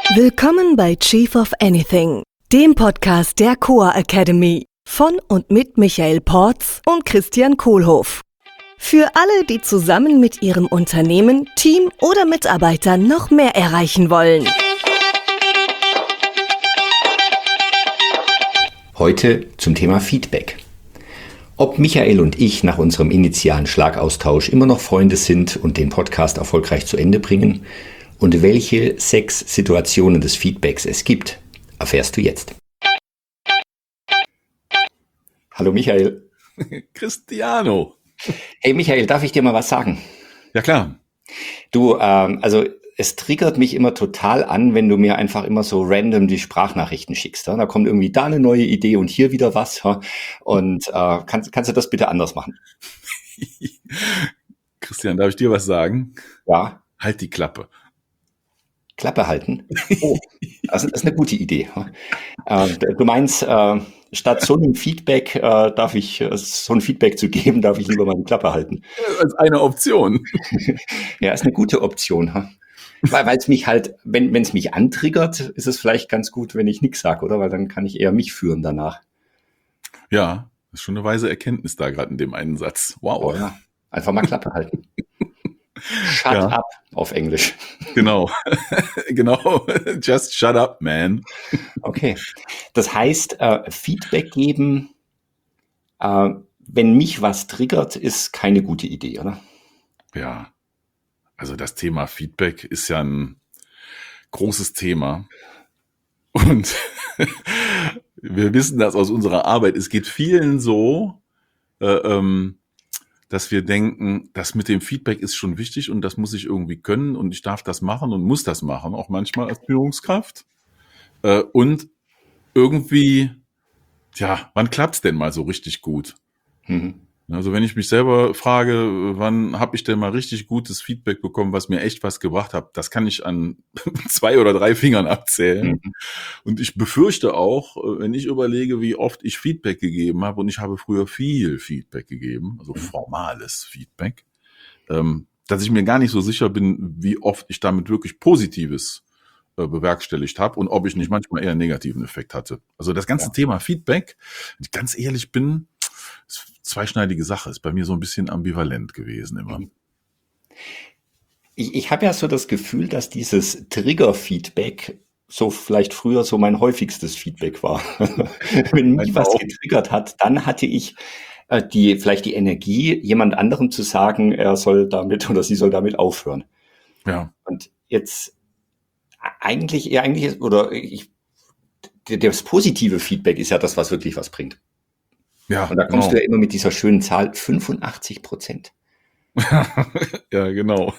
Willkommen bei Chief of Anything, dem Podcast der Coa Academy von und mit Michael Porz und Christian Kohlhoff. Für alle, die zusammen mit ihrem Unternehmen, Team oder Mitarbeitern noch mehr erreichen wollen. Heute zum Thema Feedback. Ob Michael und ich nach unserem initialen Schlagaustausch immer noch Freunde sind und den Podcast erfolgreich zu Ende bringen und welche 6 Situationen des Feedbacks es gibt, erfährst du jetzt. Hallo Michael. Cristiano. Hey Michael, darf ich dir mal was sagen? Ja klar. Du, es triggert mich immer total an, wenn du mir einfach immer so random die Sprachnachrichten schickst. Ja? Da kommt irgendwie da eine neue Idee und hier wieder was. Ja? Und kannst du das bitte anders machen? Christian, darf ich dir was sagen? Ja. Halt die Klappe. Klappe halten? Oh, das ist eine gute Idee. Du meinst, statt so einem Feedback, so ein Feedback zu geben, darf ich lieber mal die Klappe halten. Als eine Option. Ja, ist eine gute Option. Weil es mich halt, wenn es mich antriggert, ist es vielleicht ganz gut, wenn ich nichts sage, oder? Weil dann kann ich eher mich führen danach. Ja, das ist schon eine weise Erkenntnis da gerade in dem einen Satz. Wow. Oh ja, einfach mal Klappe halten. Shut up auf Englisch. Genau. Genau. Just shut up, man. Okay. Das heißt, Feedback geben, wenn mich was triggert, ist keine gute Idee, oder? Ja. Also das Thema Feedback ist ja ein großes Thema. Und wir wissen das aus unserer Arbeit. Es geht vielen so, dass wir denken, das mit dem Feedback ist schon wichtig und das muss ich irgendwie können und ich darf das machen und muss das machen, auch manchmal als Führungskraft. Und irgendwie, wann klappt's denn mal so richtig gut? Mhm. Also wenn ich mich selber frage, wann habe ich denn mal richtig gutes Feedback bekommen, was mir echt was gebracht hat, das kann ich an 2 oder 3 Fingern abzählen. Mhm. Und ich befürchte auch, wenn ich überlege, wie oft ich Feedback gegeben habe, und ich habe früher viel Feedback gegeben, also formales Feedback, dass ich mir gar nicht so sicher bin, wie oft ich damit wirklich Positives bewerkstelligt habe und ob ich nicht manchmal eher einen negativen Effekt hatte. Also das ganze Thema Feedback, wenn ich ganz ehrlich bin, ist eine zweischneidige Sache, ist bei mir so ein bisschen ambivalent gewesen immer. Ich habe ja so das Gefühl, dass dieses Trigger-Feedback so vielleicht früher so mein häufigstes Feedback war. Wenn mich was getriggert hat, dann hatte ich vielleicht die Energie, jemand anderem zu sagen, er soll damit oder sie soll damit aufhören. Ja. Und jetzt das positive Feedback ist ja das, was wirklich was bringt. Ja, und da kommst du ja immer mit dieser schönen Zahl 85%. Ja, genau.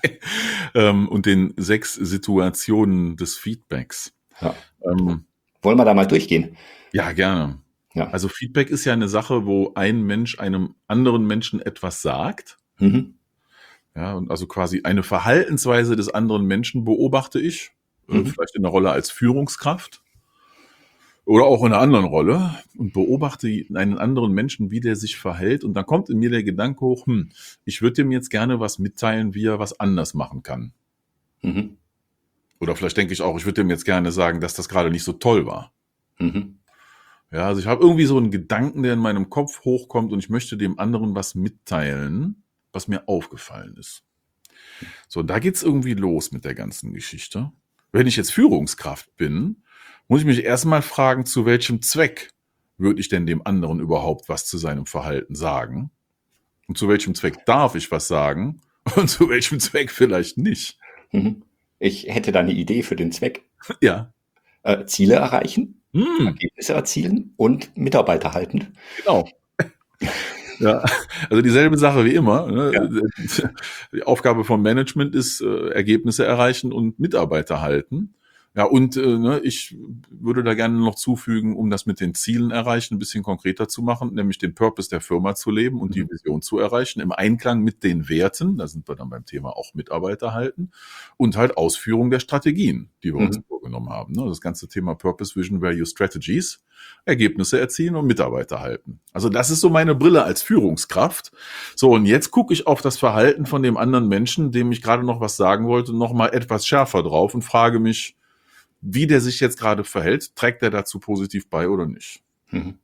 Und den 6 Situationen des Feedbacks. Ja. Wollen wir da mal durchgehen? Ja, gerne. Ja. Also Feedback ist ja eine Sache, wo ein Mensch einem anderen Menschen etwas sagt. Mhm. Ja, und also quasi eine Verhaltensweise des anderen Menschen beobachte ich, vielleicht in der Rolle als Führungskraft. Oder auch in einer anderen Rolle und beobachte einen anderen Menschen, wie der sich verhält. Und dann kommt in mir der Gedanke hoch, ich würde dem jetzt gerne was mitteilen, wie er was anders machen kann. Mhm. Oder vielleicht denke ich auch, ich würde dem jetzt gerne sagen, dass das gerade nicht so toll war. Mhm. Ja, also ich habe irgendwie so einen Gedanken, der in meinem Kopf hochkommt und ich möchte dem anderen was mitteilen, was mir aufgefallen ist. So, da geht's irgendwie los mit der ganzen Geschichte. Wenn ich jetzt Führungskraft bin, muss ich mich erstmal fragen, zu welchem Zweck würde ich denn dem anderen überhaupt was zu seinem Verhalten sagen? Und zu welchem Zweck darf ich was sagen? Und zu welchem Zweck vielleicht nicht? Ich hätte da eine Idee für den Zweck. Ja. Ziele erreichen, Ergebnisse erzielen und Mitarbeiter halten. Genau. Ja, also dieselbe Sache wie immer. Ne? Ja. Die Aufgabe vom Management ist Ergebnisse erreichen und Mitarbeiter halten. Ja, und ich würde da gerne noch zufügen, um das mit den Zielen erreichen, ein bisschen konkreter zu machen, nämlich den Purpose der Firma zu leben und die Vision zu erreichen, im Einklang mit den Werten, da sind wir dann beim Thema auch Mitarbeiter halten, und halt Ausführung der Strategien, die wir uns vorgenommen haben. Ne? Das ganze Thema Purpose, Vision, Value, Strategies, Ergebnisse erzielen und Mitarbeiter halten. Also das ist so meine Brille als Führungskraft. So, und jetzt gucke ich auf das Verhalten von dem anderen Menschen, dem ich gerade noch was sagen wollte, noch mal etwas schärfer drauf und frage mich, wie der sich jetzt gerade verhält, trägt der dazu positiv bei oder nicht. Mhm.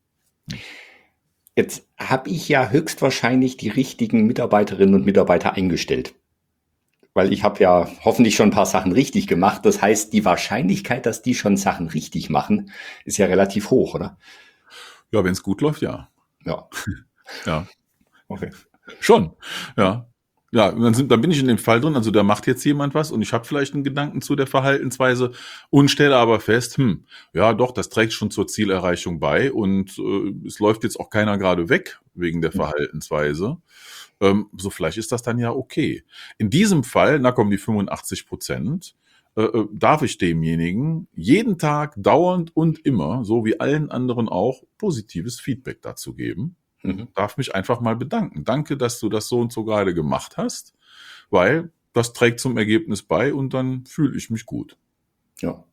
Jetzt habe ich ja höchstwahrscheinlich die richtigen Mitarbeiterinnen und Mitarbeiter eingestellt. Weil ich habe ja hoffentlich schon ein paar Sachen richtig gemacht. Das heißt, die Wahrscheinlichkeit, dass die schon Sachen richtig machen, ist ja relativ hoch, oder? Ja, wenn es gut läuft, ja. Ja. Ja. Okay. Schon, ja. Ja, dann bin ich in dem Fall drin, also da macht jetzt jemand was und ich habe vielleicht einen Gedanken zu der Verhaltensweise und stelle aber fest, ja doch, das trägt schon zur Zielerreichung bei und es läuft jetzt auch keiner gerade weg wegen der Verhaltensweise. So vielleicht ist das dann ja okay. In diesem Fall, na kommen die 85%, darf ich demjenigen jeden Tag dauernd und immer, so wie allen anderen auch, positives Feedback dazu geben. Darf mich einfach mal bedanken. Danke, dass du das so und so gerade gemacht hast, weil das trägt zum Ergebnis bei und dann fühle ich mich gut. Ja.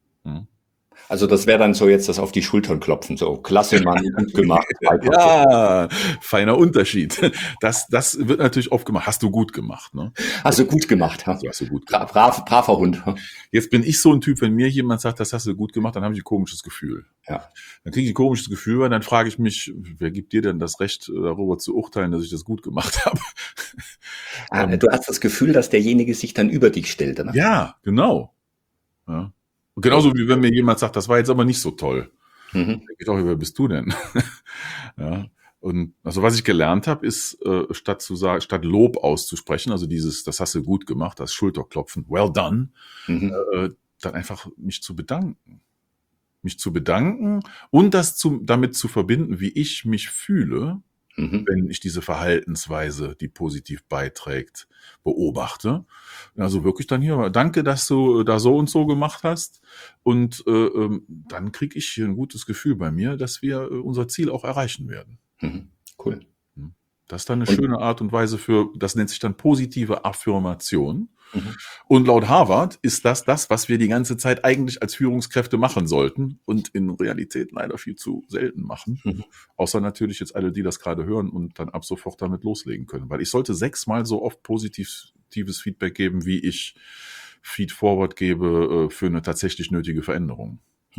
Also das wäre dann so jetzt das auf die Schultern klopfen, so klasse, Mann, gut gemacht. Ja, feiner Unterschied. Das wird natürlich oft gemacht. Hast du gut gemacht, ne? Hast du gut gemacht, ha? Hast du gut gemacht. Braver Hund. Jetzt bin ich so ein Typ, wenn mir jemand sagt, das hast du gut gemacht, dann habe ich ein komisches Gefühl. Ja. Dann kriege ich ein komisches Gefühl, weil dann frage ich mich, wer gibt dir denn das Recht, darüber zu urteilen, dass ich das gut gemacht habe? Du hast das Gefühl, dass derjenige sich dann über dich stellt, oder? Ja, genau. Ja. Und genauso wie wenn mir jemand sagt, das war jetzt aber nicht so toll. Denke ich auch, wer bist du denn? Ja. Und also was ich gelernt habe, ist, statt Lob auszusprechen, also das hast du gut gemacht, das Schulterklopfen, well done, dann einfach mich zu bedanken. Mich zu bedanken und das damit zu verbinden, wie ich mich fühle, wenn ich diese Verhaltensweise, die positiv beiträgt, beobachte. Also wirklich dann hier, danke, dass du da so und so gemacht hast. Und dann kriege ich hier ein gutes Gefühl bei mir, dass wir unser Ziel auch erreichen werden. Cool. Das ist dann eine schöne Art und Weise das nennt sich dann positive Affirmation. Und laut Harvard ist das, was wir die ganze Zeit eigentlich als Führungskräfte machen sollten und in Realität leider viel zu selten machen. Außer natürlich jetzt alle, die das gerade hören und dann ab sofort damit loslegen können. Weil ich sollte 6-mal so oft positives Feedback geben, wie ich Feedforward gebe für eine tatsächlich nötige Veränderung.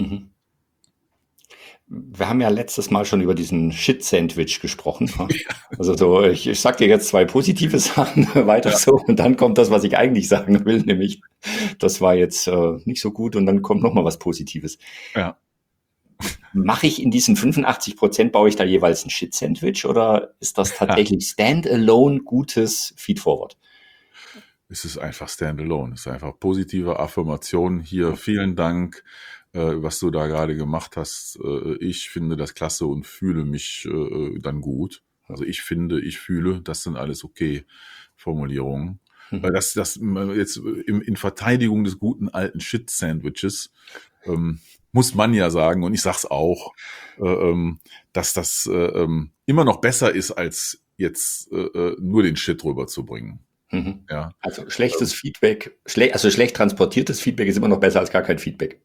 Wir haben ja letztes Mal schon über diesen Shit-Sandwich gesprochen. Also so, ich sag dir jetzt 2 positive Sachen, weiter so, und dann kommt das, was ich eigentlich sagen will, nämlich, das war jetzt nicht so gut, und dann kommt nochmal was Positives. Ja. Mache ich in diesen 85%, baue ich da jeweils ein Shit-Sandwich, oder ist das tatsächlich standalone gutes Feedforward? Es ist einfach standalone, es ist einfach positive Affirmation. Hier, vielen Dank, was du da gerade gemacht hast. Ich finde das klasse und fühle mich dann gut. Also ich finde, ich fühle, das sind alles okay Formulierungen. Weil das jetzt in Verteidigung des guten alten Shit-Sandwiches muss man ja sagen, und ich sag's auch, dass das immer noch besser ist, als jetzt nur den Shit rüberzubringen. Ja. Also schlechtes Feedback, schlecht transportiertes Feedback ist immer noch besser als gar kein Feedback.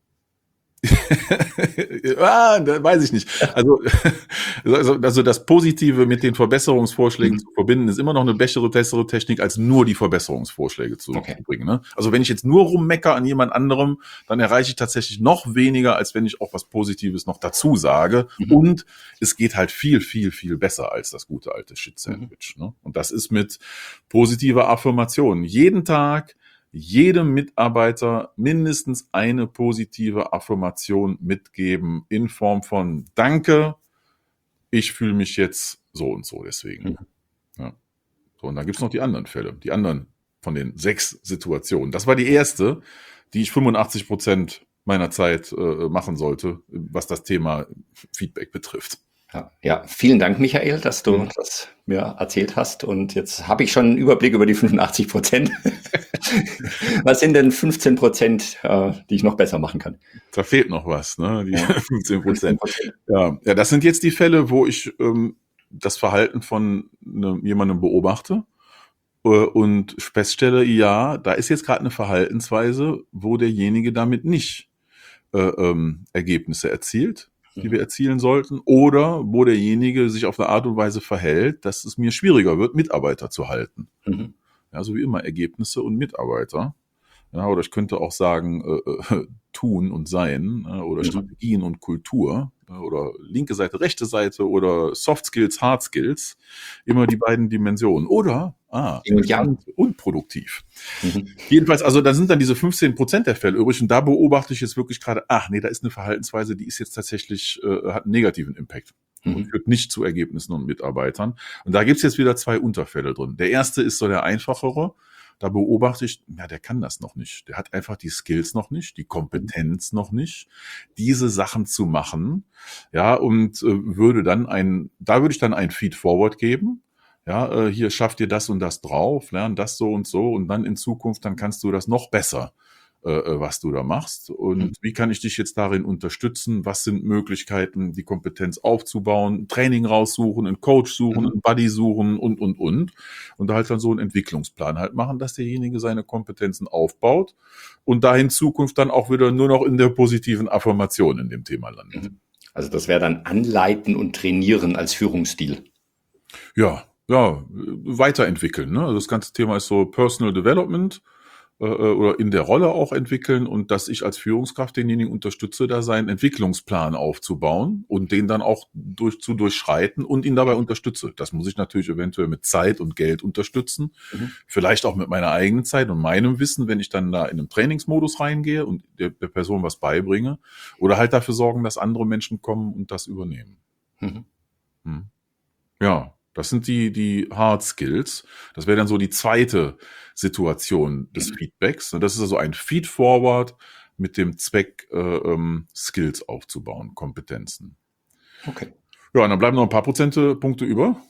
Weiß ich nicht. Also das Positive mit den Verbesserungsvorschlägen zu verbinden, ist immer noch eine bessere Technik, als nur die Verbesserungsvorschläge zu bringen. Ne? Also wenn ich jetzt nur rummecker an jemand anderem, dann erreiche ich tatsächlich noch weniger, als wenn ich auch was Positives noch dazu sage. Und es geht halt viel, viel, viel besser als das gute alte Shit-Sandwich. Ne? Und das ist mit positiver Affirmation. Jeden Tag jedem Mitarbeiter mindestens eine positive Affirmation mitgeben in Form von Danke, ich fühle mich jetzt so und so deswegen. Ja. So, und dann gibt's noch die anderen Fälle, die anderen von den 6 Situationen. Das war die erste, die ich 85% meiner Zeit machen sollte, was das Thema Feedback betrifft. Ja, vielen Dank, Michael, dass du das mir erzählt hast. Und jetzt habe ich schon einen Überblick über die 85%. Was sind denn 15%, die ich noch besser machen kann? Da fehlt noch was, ne? Die 15%. Ja, das sind jetzt die Fälle, wo ich das Verhalten von jemandem beobachte und feststelle, ja, da ist jetzt gerade eine Verhaltensweise, wo derjenige damit nicht Ergebnisse erzielt, die wir erzielen sollten, oder wo derjenige sich auf eine Art und Weise verhält, dass es mir schwieriger wird, Mitarbeiter zu halten. Ja, so wie immer Ergebnisse und Mitarbeiter. Ja, oder ich könnte auch sagen, tun und sein, oder Strategien und Kultur, oder linke Seite, rechte Seite oder Soft Skills, Hard Skills. Immer die beiden Dimensionen. Oder, entspannt und produktiv. Jedenfalls, also da sind dann diese 15% der Fälle übrig und da beobachte ich jetzt wirklich gerade, nee, da ist eine Verhaltensweise, die ist jetzt tatsächlich, hat einen negativen Impact. Und führt nicht zu Ergebnissen und Mitarbeitern. Und da gibt's jetzt wieder 2 Unterfälle drin. Der erste ist so der einfachere. Da beobachte ich, der kann das noch nicht. Der hat einfach die Skills noch nicht, die Kompetenz noch nicht, diese Sachen zu machen. Ja, und würde ich dann ein Feed-Forward geben. Ja, hier schafft dir das und das drauf, lern das so und dann in Zukunft, dann kannst du das noch besser, was du da machst. Und wie kann ich dich jetzt darin unterstützen? Was sind Möglichkeiten, die Kompetenz aufzubauen, ein Training raussuchen, einen Coach suchen, einen Buddy suchen und. Und da halt dann so einen Entwicklungsplan halt machen, dass derjenige seine Kompetenzen aufbaut und da in Zukunft dann auch wieder nur noch in der positiven Affirmation in dem Thema landet. Also das wäre dann Anleiten und Trainieren als Führungsstil. Ja, weiterentwickeln. Ne? Also das ganze Thema ist so Personal Development, oder in der Rolle auch entwickeln und dass ich als Führungskraft denjenigen unterstütze, da seinen Entwicklungsplan aufzubauen und den dann auch zu durchschreiten und ihn dabei unterstütze. Das muss ich natürlich eventuell mit Zeit und Geld unterstützen, vielleicht auch mit meiner eigenen Zeit und meinem Wissen, wenn ich dann da in einem Trainingsmodus reingehe und der Person was beibringe oder halt dafür sorgen, dass andere Menschen kommen und das übernehmen. Ja. Das sind die Hard Skills. Das wäre dann so die zweite Situation des Feedbacks. Das ist also ein Feed-Forward mit dem Zweck, Skills aufzubauen, Kompetenzen. Okay. Ja, und dann bleiben noch ein paar Prozentpunkte über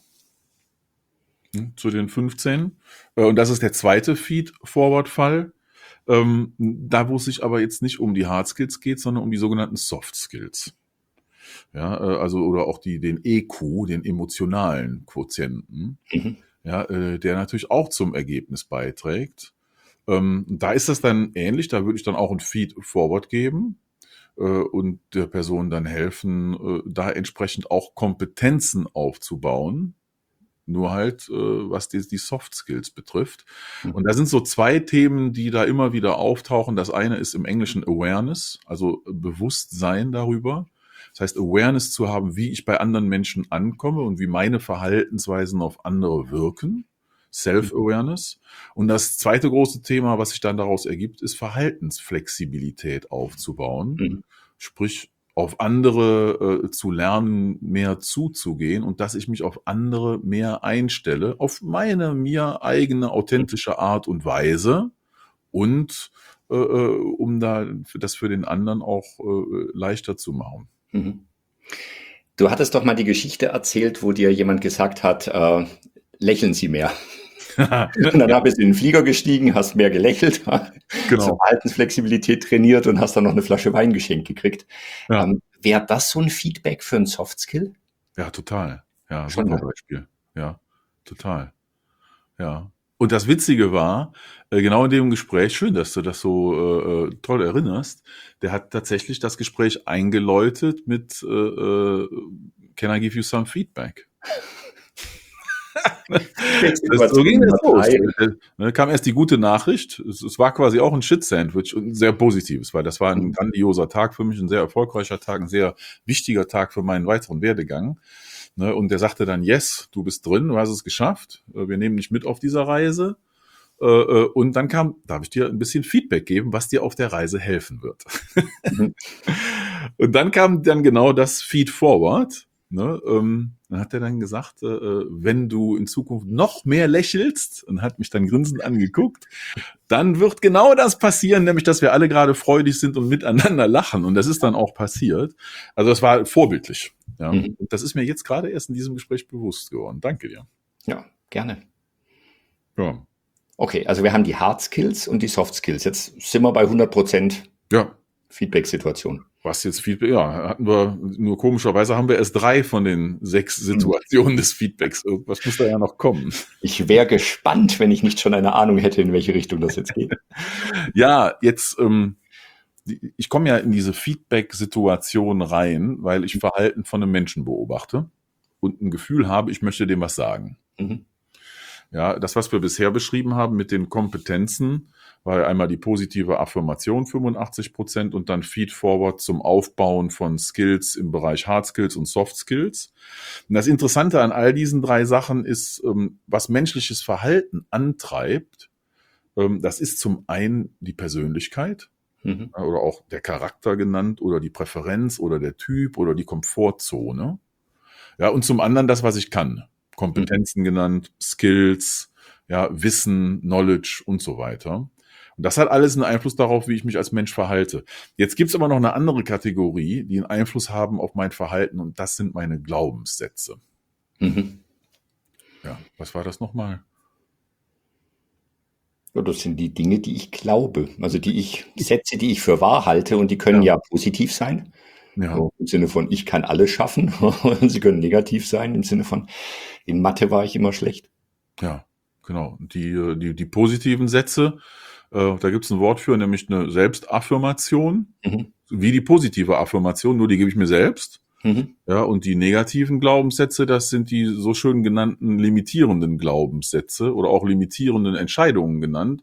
zu den 15. Und das ist der zweite Feed-Forward-Fall. Da, wo es sich aber jetzt nicht um die Hard Skills geht, sondern um die sogenannten Soft Skills. Ja, also oder auch den EQ, den emotionalen Quotienten, der natürlich auch zum Ergebnis beiträgt. Da ist das dann ähnlich, da würde ich dann auch ein Feed-Forward geben und der Person dann helfen, da entsprechend auch Kompetenzen aufzubauen, nur halt, was die Soft Skills betrifft. Und da sind so 2 Themen, die da immer wieder auftauchen. Das eine ist im Englischen Awareness, also Bewusstsein darüber. Das heißt, Awareness zu haben, wie ich bei anderen Menschen ankomme und wie meine Verhaltensweisen auf andere wirken. Self-Awareness. Und das zweite große Thema, was sich dann daraus ergibt, ist Verhaltensflexibilität aufzubauen. Sprich, auf andere zu lernen, mehr zuzugehen und dass ich mich auf andere mehr einstelle, auf meine mir eigene authentische Art und Weise und um das für den anderen auch leichter zu machen. Du hattest doch mal die Geschichte erzählt, wo dir jemand gesagt hat, lächeln Sie mehr. Und dann bist du in den Flieger gestiegen, hast mehr gelächelt, so Verhaltensflexibilität trainiert und hast dann noch eine Flasche Wein geschenkt gekriegt. Ja. Wäre das so ein Feedback für ein Softskill? Ja, total. Ja, super Beispiel. Ja, total. Ja. Und das Witzige war, genau in dem Gespräch, schön, dass du das so toll erinnerst, der hat tatsächlich das Gespräch eingeläutet mit Can I give you some feedback? So ging das los. Dann kam erst die gute Nachricht. Es war quasi auch ein Shit-Sandwich und ein sehr positives, weil das war ein grandioser Tag für mich, ein sehr erfolgreicher Tag, ein sehr wichtiger Tag für meinen weiteren Werdegang. Und der sagte dann, yes, du bist drin, du hast es geschafft, wir nehmen dich mit auf dieser Reise. Und dann darf ich dir ein bisschen Feedback geben, was dir auf der Reise helfen wird. Und dann kam dann genau das Feed-Forward. Dann hat er dann gesagt, wenn du in Zukunft noch mehr lächelst, und hat mich dann grinsend angeguckt, dann wird genau das passieren, nämlich, dass wir alle gerade freudig sind und miteinander lachen. Und das ist dann auch passiert. Also das war vorbildlich. Ja. Und das ist mir jetzt gerade erst in diesem Gespräch bewusst geworden. Danke dir. Ja, gerne. Ja. Okay, also wir haben die Hard Skills und die Soft Skills. Jetzt sind wir bei 100% Feedback-Situation. Was jetzt Feedback, hatten wir, nur komischerweise haben wir erst 3 von den 6 Situationen des Feedbacks. Was muss da ja noch kommen? Ich wäre gespannt, wenn ich nicht schon eine Ahnung hätte, in welche Richtung das jetzt geht. Ja, jetzt, ich komme ja in diese Feedback-Situation rein, weil ich Verhalten von einem Menschen beobachte und ein Gefühl habe, ich möchte dem was sagen. Ja, das, was wir bisher beschrieben haben mit den Kompetenzen, war einmal die positive Affirmation 85% und dann Feedforward zum Aufbauen von Skills im Bereich Hard Skills und Soft Skills. Und das Interessante an all diesen 3 Sachen ist, was menschliches Verhalten antreibt. Das ist zum einen die Persönlichkeit oder auch der Charakter genannt oder die Präferenz oder der Typ oder die Komfortzone. Ja, und zum anderen das, was ich kann. Kompetenzen genannt, Skills, ja, Wissen, Knowledge und so weiter. Und das hat alles einen Einfluss darauf, wie ich mich als Mensch verhalte. Jetzt gibt's aber noch eine andere Kategorie, die einen Einfluss haben auf mein Verhalten und das sind meine Glaubenssätze. Ja, was war das nochmal? Ja, das sind die Dinge, die ich glaube, also Sätze, die ich für wahr halte und die können ja positiv sein. Ja. So, im Sinne von, ich kann alles schaffen. Und sie können negativ sein, im Sinne von, in Mathe war ich immer schlecht. Ja, genau. Die positiven Sätze, da gibt's ein Wort für, nämlich eine Selbstaffirmation, wie die positive Affirmation, nur die gebe ich mir selbst. Ja, und die negativen Glaubenssätze, das sind die so schön genannten limitierenden Glaubenssätze oder auch limitierenden Entscheidungen genannt.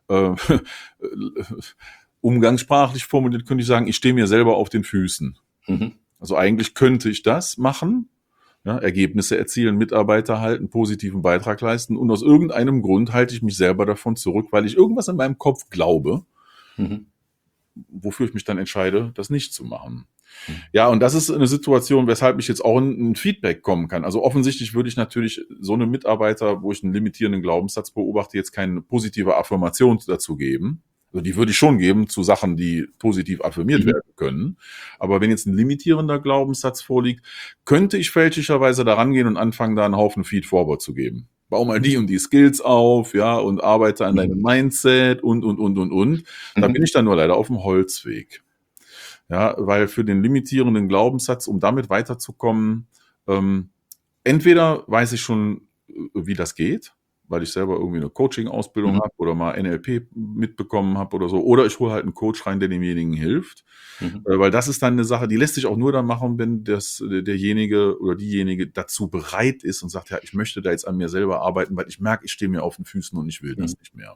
Umgangssprachlich formuliert könnte ich sagen, ich stehe mir selber auf den Füßen. Also eigentlich könnte ich das machen, ja, Ergebnisse erzielen, Mitarbeiter halten, positiven Beitrag leisten und aus irgendeinem Grund halte ich mich selber davon zurück, weil ich irgendwas in meinem Kopf glaube, wofür ich mich dann entscheide, das nicht zu machen. Ja, und das ist eine Situation, weshalb ich jetzt auch in ein Feedback kommen kann. Also offensichtlich würde ich natürlich so einem Mitarbeiter, wo ich einen limitierenden Glaubenssatz beobachte, jetzt keine positive Affirmation dazu geben. Also die würde ich schon geben zu Sachen, die positiv affirmiert werden können. Aber wenn jetzt ein limitierender Glaubenssatz vorliegt, könnte ich fälschlicherweise da rangehen und anfangen, da einen Haufen Feedforward zu geben. Bau mal die und die Skills auf, ja, und arbeite an deinem Mindset und. Da bin ich dann nur leider auf dem Holzweg. Ja, weil für den limitierenden Glaubenssatz, um damit weiterzukommen, entweder weiß ich schon, wie das geht, weil ich selber irgendwie eine Coaching-Ausbildung habe oder mal NLP mitbekommen habe oder so. Oder ich hole halt einen Coach rein, der demjenigen hilft. Weil das ist dann eine Sache, die lässt sich auch nur dann machen, wenn derjenige oder diejenige dazu bereit ist und sagt, ja, ich möchte da jetzt an mir selber arbeiten, weil ich merke, ich stehe mir auf den Füßen und ich will das nicht mehr.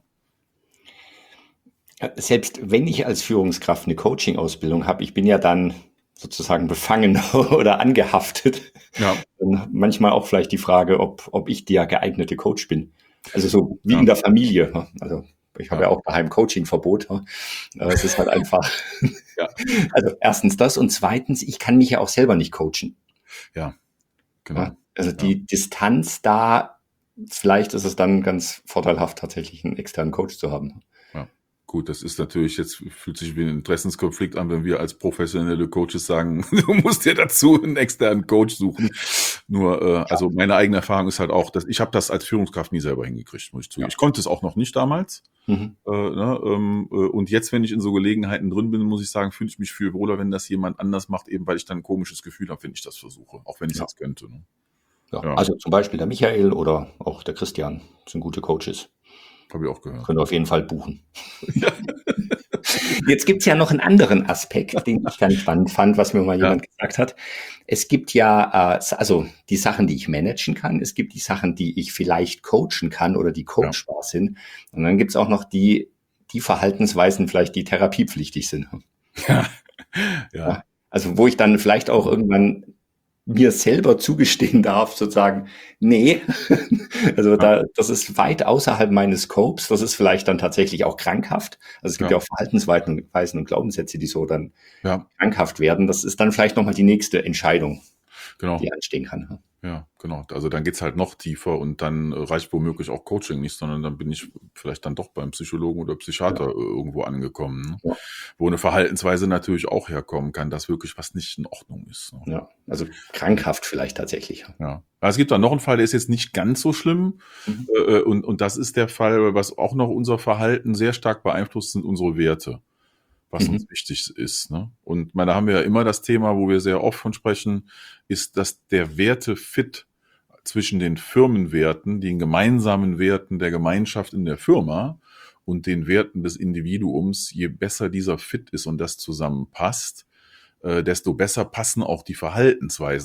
Selbst wenn ich als Führungskraft eine Coaching-Ausbildung habe, ich bin ja dann sozusagen befangen oder angehaftet. Ja. Und manchmal auch vielleicht die Frage, ob ich der geeignete Coach bin. Also so wie in der Familie. Also ich habe ja auch daheim Coaching-Verbot. Es ist halt einfach. Also erstens das und zweitens, ich kann mich ja auch selber nicht coachen. Ja, genau. Also die Distanz da, vielleicht ist es dann ganz vorteilhaft, tatsächlich einen externen Coach zu haben. Gut, das ist natürlich, jetzt fühlt sich wie ein Interessenskonflikt an, wenn wir als professionelle Coaches sagen, du musst dir dazu einen externen Coach suchen. Nur, also meine eigene Erfahrung ist halt auch, dass ich habe das als Führungskraft nie selber hingekriegt, muss ich zugeben. Ich konnte es auch noch nicht damals. Und jetzt, wenn ich in so Gelegenheiten drin bin, muss ich sagen, fühle ich mich viel wohler, wenn das jemand anders macht, eben weil ich dann ein komisches Gefühl habe, wenn ich das versuche, auch wenn ich es jetzt könnte. Ne? Ja. Also zum Beispiel der Michael oder auch der Christian sind gute Coaches. Habe ich auch gehört. Können wir auf jeden Fall buchen. Jetzt gibt's ja noch einen anderen Aspekt, den ich ganz spannend fand, was mir mal jemand gesagt hat. Es gibt ja also die Sachen, die ich managen kann. Es gibt die Sachen, die ich vielleicht coachen kann oder die coachbar sind. Und dann gibt's auch noch die Verhaltensweisen vielleicht, die therapiepflichtig sind. Ja. Also wo ich dann vielleicht auch irgendwann mir selber zugestehen darf, sozusagen, nee, also das ist weit außerhalb meines Scopes, das ist vielleicht dann tatsächlich auch krankhaft. Also es gibt ja auch Verhaltensweisen und Glaubenssätze, die so dann krankhaft werden. Das ist dann vielleicht nochmal die nächste Entscheidung, die anstehen kann. Ja, genau. Also dann geht's halt noch tiefer und dann reicht womöglich auch Coaching nicht, sondern dann bin ich vielleicht dann doch beim Psychologen oder Psychiater irgendwo angekommen, ne? Wo eine Verhaltensweise natürlich auch herkommen kann, dass wirklich was nicht in Ordnung ist. Ne? Ja, also krankhaft vielleicht tatsächlich. Ja. Aber es gibt dann noch einen Fall, der ist jetzt nicht ganz so schlimm und das ist der Fall, was auch noch unser Verhalten sehr stark beeinflusst, sind unsere Werte, was uns wichtig ist. Ne? Und da haben wir ja immer das Thema, wo wir sehr oft von sprechen, ist, dass der Wertefit zwischen den Firmenwerten, den gemeinsamen Werten der Gemeinschaft in der Firma und den Werten des Individuums, je besser dieser Fit ist und das zusammenpasst, desto besser passen auch die Verhaltensweisen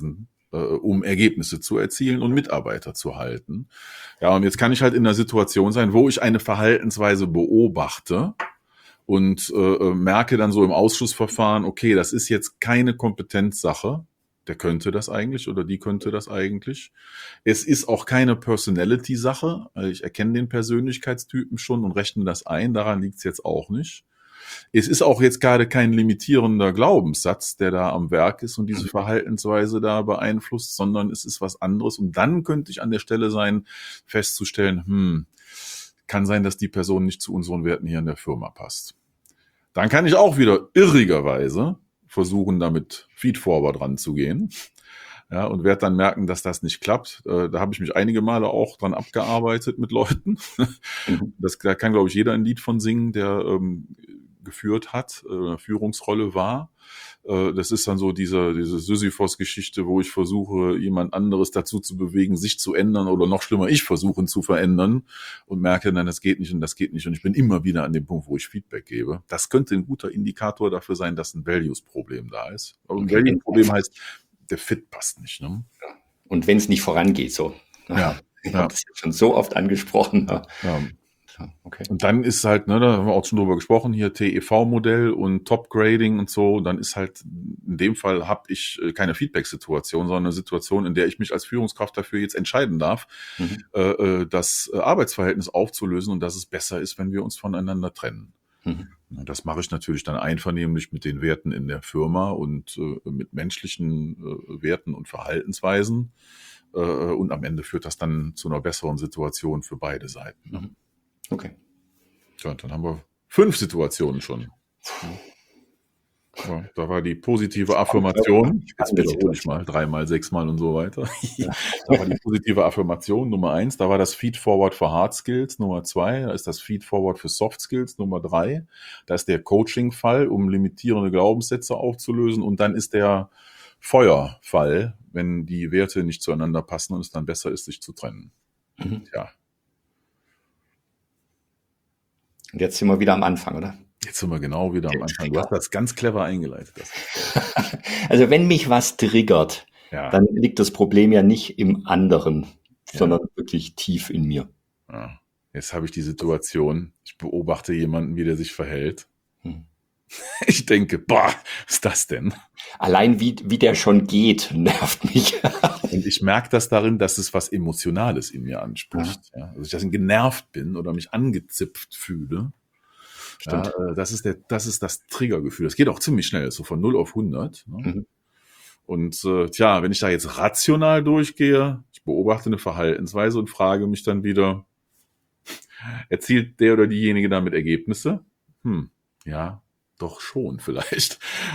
um Ergebnisse zu erzielen und Mitarbeiter zu halten. Ja, und jetzt kann ich halt in einer Situation sein, wo ich eine Verhaltensweise beobachte und merke dann so im Ausschussverfahren, okay, das ist jetzt keine Kompetenzsache, der könnte das eigentlich oder die könnte das eigentlich. Es ist auch keine Personality-Sache, also ich erkenne den Persönlichkeitstypen schon und rechne das ein, daran liegt es jetzt auch nicht. Es ist auch jetzt gerade kein limitierender Glaubenssatz, der da am Werk ist und diese Verhaltensweise da beeinflusst, sondern es ist was anderes. Und dann könnte ich an der Stelle sein, festzustellen, kann sein, dass die Person nicht zu unseren Werten hier in der Firma passt. Dann kann ich auch wieder irrigerweise versuchen, damit Feedforward ranzugehen. Ja, und werde dann merken, dass das nicht klappt. Da habe ich mich einige Male auch dran abgearbeitet mit Leuten. Da kann, glaube ich, jeder ein Lied von singen, der geführt hat, Führungsrolle war. Das ist dann so diese Sisyphos-Geschichte, wo ich versuche, jemand anderes dazu zu bewegen, sich zu ändern oder noch schlimmer, ich versuche ihn zu verändern und merke, nein, das geht nicht und das geht nicht und ich bin immer wieder an dem Punkt, wo ich Feedback gebe. Das könnte ein guter Indikator dafür sein, dass ein Values-Problem da ist. Aber ein Value-Problem heißt, der Fit passt nicht. Ne? Und wenn es nicht vorangeht, so. Ja. Ich habe das jetzt schon so oft angesprochen. Ja. Okay. Und dann ist halt, da haben wir auch schon drüber gesprochen, hier TEV-Modell und Top-Grading und so. Und dann ist halt, in dem Fall habe ich keine Feedback-Situation, sondern eine Situation, in der ich mich als Führungskraft dafür jetzt entscheiden darf, das Arbeitsverhältnis aufzulösen und dass es besser ist, wenn wir uns voneinander trennen. Und das mache ich natürlich dann einvernehmlich mit den Werten in der Firma und mit menschlichen Werten und Verhaltensweisen. Und am Ende führt das dann zu einer besseren Situation für beide Seiten. Okay. Ja, dann haben wir 5 Situationen schon. Ja, da war die positive Affirmation, jetzt wiederhole ich mal 3-mal, 6-mal und so weiter. Da war die positive Affirmation Nummer 1, da war das Feedforward für Hard Skills Nummer 2, da ist das Feedforward für Soft Skills Nummer 3, da ist der Coaching-Fall, um limitierende Glaubenssätze aufzulösen und dann ist der Feuerfall, wenn die Werte nicht zueinander passen und es dann besser ist, sich zu trennen. Ja. Und jetzt sind wir wieder am Anfang, oder? Jetzt sind wir genau wieder am Anfang. Du hast das ganz clever eingeleitet. Also wenn mich was triggert, dann liegt das Problem ja nicht im anderen, sondern wirklich tief in mir. Ja. Jetzt habe ich die Situation, ich beobachte jemanden, wie der sich verhält. Ich denke, was ist das denn? Allein wie der schon geht, nervt mich. Und ich merke das darin, dass es was Emotionales in mir anspricht. Ja. Also ich genervt bin oder mich angezipft fühle. Ja, das ist das Triggergefühl. Das geht auch ziemlich schnell, so von 0 auf 100. Ne? Und wenn ich da jetzt rational durchgehe, ich beobachte eine Verhaltensweise und frage mich dann wieder, erzielt der oder diejenige damit Ergebnisse? Ja, doch schon vielleicht.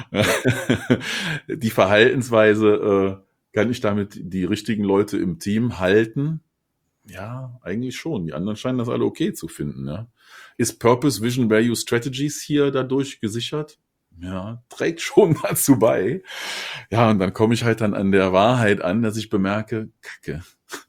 Die Verhaltensweise, kann ich damit die richtigen Leute im Team halten? Ja, eigentlich schon. Die anderen scheinen das alle okay zu finden. Ja. Ist Purpose, Vision, Value, Strategies hier dadurch gesichert? Ja, trägt schon dazu bei. Ja, und dann komme ich halt dann an der Wahrheit an, dass ich bemerke, Kacke,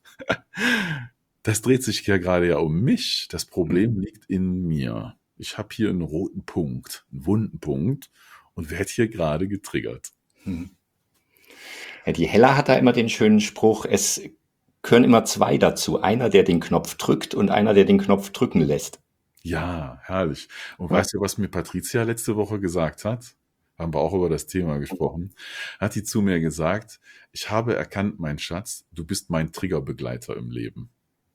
das dreht sich ja gerade ja um mich. Das Problem liegt in mir. Ich habe hier einen roten Punkt, einen wunden Punkt und werde hier gerade getriggert. Ja, die Hella hat da immer den schönen Spruch, es gehören immer 2 dazu. Einer, der den Knopf drückt und einer, der den Knopf drücken lässt. Ja, herrlich. Und weißt du, was mir Patricia letzte Woche gesagt hat? Haben wir auch über das Thema gesprochen. Hat die zu mir gesagt, ich habe erkannt, mein Schatz, du bist mein Triggerbegleiter im Leben.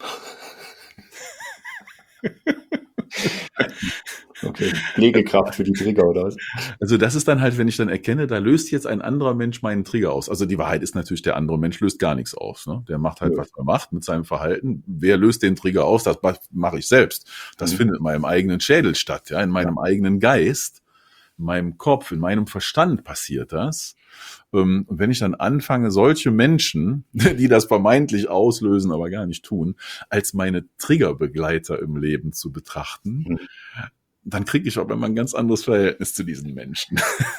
Okay, Pflegekraft für die Trigger, oder was? Also das ist dann halt, wenn ich dann erkenne, da löst jetzt ein anderer Mensch meinen Trigger aus. Also die Wahrheit ist natürlich, der andere Mensch löst gar nichts aus. Ne? Der macht halt, was er macht mit seinem Verhalten. Wer löst den Trigger aus? Das mache ich selbst. Das findet in meinem eigenen Schädel statt, ja, in meinem eigenen Geist, in meinem Kopf, in meinem Verstand passiert das. Und wenn ich dann anfange, solche Menschen, die das vermeintlich auslösen, aber gar nicht tun, als meine Triggerbegleiter im Leben zu betrachten, dann kriege ich auch immer ein ganz anderes Verhältnis zu diesen Menschen.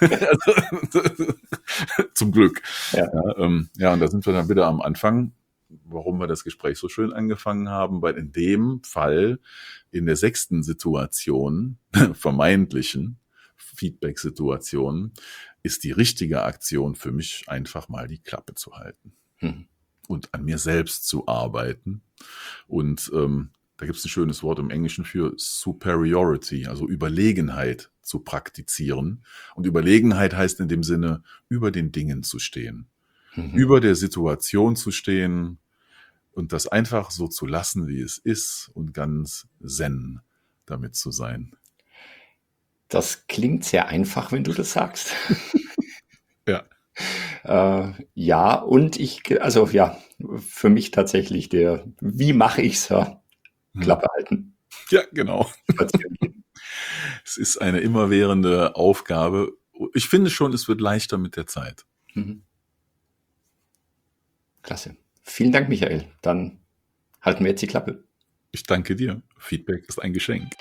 Zum Glück. Ja, und da sind wir dann wieder am Anfang, warum wir das Gespräch so schön angefangen haben, weil in dem Fall, in der 6. Situation, vermeintlichen Feedback-Situation, ist die richtige Aktion für mich, einfach mal die Klappe zu halten. und an mir selbst zu arbeiten. Und da gibt es ein schönes Wort im Englischen für Superiority, also Überlegenheit zu praktizieren. Und Überlegenheit heißt in dem Sinne, über den Dingen zu stehen, über der Situation zu stehen und das einfach so zu lassen, wie es ist und ganz zen damit zu sein. Das klingt sehr einfach, wenn du das sagst. Ja. Ja, und für mich tatsächlich wie mache ich's, Klappe halten. Ja, genau. Es ist eine immerwährende Aufgabe. Ich finde schon, es wird leichter mit der Zeit. Klasse. Vielen Dank, Michael. Dann halten wir jetzt die Klappe. Ich danke dir. Feedback ist ein Geschenk.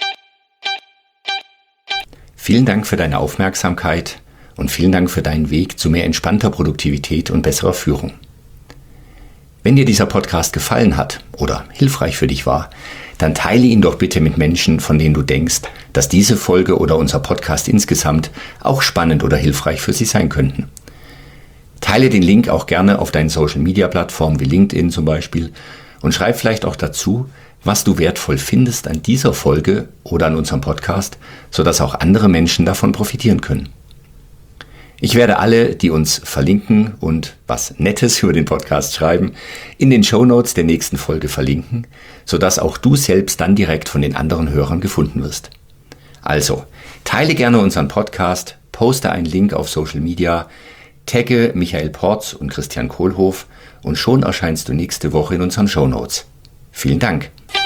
Vielen Dank für deine Aufmerksamkeit und vielen Dank für deinen Weg zu mehr entspannter Produktivität und besserer Führung. Wenn dir dieser Podcast gefallen hat oder hilfreich für dich war, dann teile ihn doch bitte mit Menschen, von denen du denkst, dass diese Folge oder unser Podcast insgesamt auch spannend oder hilfreich für sie sein könnten. Teile den Link auch gerne auf deinen Social-Media-Plattformen wie LinkedIn zum Beispiel und schreib vielleicht auch dazu, was du wertvoll findest an dieser Folge oder an unserem Podcast, sodass auch andere Menschen davon profitieren können. Ich werde alle, die uns verlinken und was Nettes über den Podcast schreiben, in den Shownotes der nächsten Folge verlinken, sodass auch du selbst dann direkt von den anderen Hörern gefunden wirst. Also, teile gerne unseren Podcast, poste einen Link auf Social Media, tagge Michael Porz und Christian Kohlhoff und schon erscheinst du nächste Woche in unseren Shownotes. Vielen Dank!